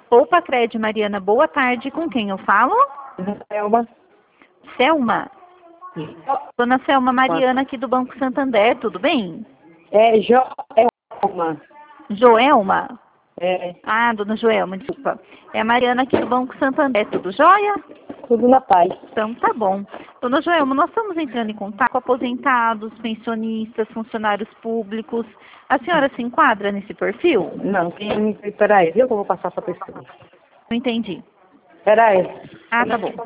Poupa Cred, Mariana, boa tarde. Com quem eu falo? Selma. Selma. Dona Selma, Mariana aqui do Banco Santander, tudo bem? É Joelma. Joelma? É. Ah, dona Joelma, desculpa. É a Mariana aqui do Banco Santander, tudo jóia? Tudo na paz. Então tá bom. Dona Joelma, nós estamos entrando em contato com aposentados, pensionistas, funcionários públicos. A senhora se enquadra nesse perfil? Não, peraí, viu que eu vou passar pra pessoa. Não entendi. Peraí. Ah, tá bom.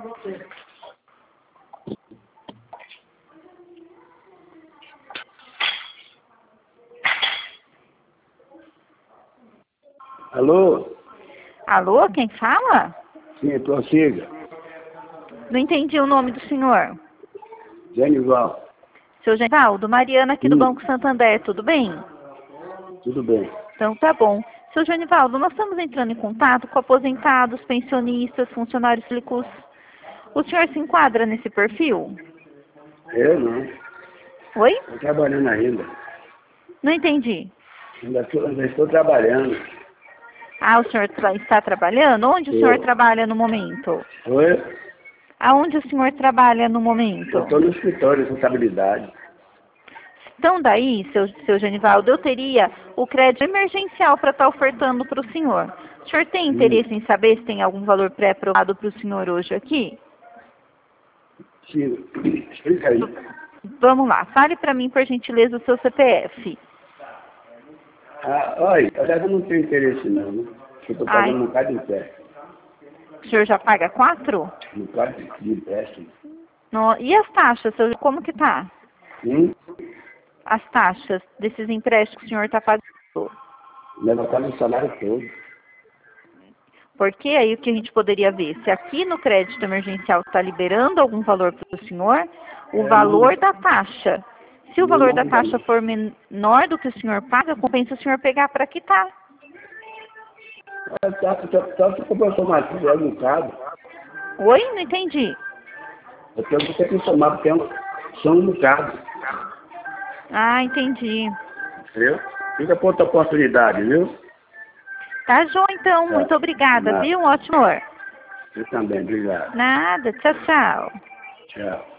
Alô? Alô, quem fala? Sim, prossiga. Não entendi o nome do senhor. Genival. Seu Genivaldo, Mariana aqui do Banco Santander, tudo bem? Tudo bem. Então tá bom. Seu Genivaldo, nós estamos entrando em contato com aposentados, pensionistas, funcionários públicos. O senhor se enquadra nesse perfil? Eu não. Oi? Estou trabalhando ainda. Não entendi. Ainda estou trabalhando. Ah, o senhor está trabalhando? Onde o senhor trabalha no momento? Oi? Aonde o senhor trabalha no momento? Eu estou no escritório de contabilidade. Então daí, seu Genivaldo, eu teria o crédito emergencial para estar ofertando para o senhor. O senhor tem interesse em saber se tem algum valor pré-aprovado para o senhor hoje aqui? Sim. Explica aí. Vamos lá, fale para mim, por gentileza, o seu CPF. Olha, eu não tenho interesse não, né? Eu estou pagando um bocado de empréstimo. O senhor já paga 4? Um bocado de empréstimo. E as taxas, como que tá? As taxas desses empréstimos que o senhor está pagando? Levantar o salário todo. Porque aí o que a gente poderia ver? Se aqui no crédito emergencial está liberando algum valor para o senhor, o valor da taxa. Se o valor da taxa for menor do que o senhor paga, compensa o senhor pegar para quitar. Só se comprar somativo é um bocado. Oi? Não entendi. Eu tenho que ter que somar, porque são um bocado. Ah, entendi. Entendeu? Fica para outra oportunidade, viu? Tá, João, então. Muito obrigada, viu? Um ótimo hora. Você também, obrigado. Nada. Tchau, tchau. Tchau.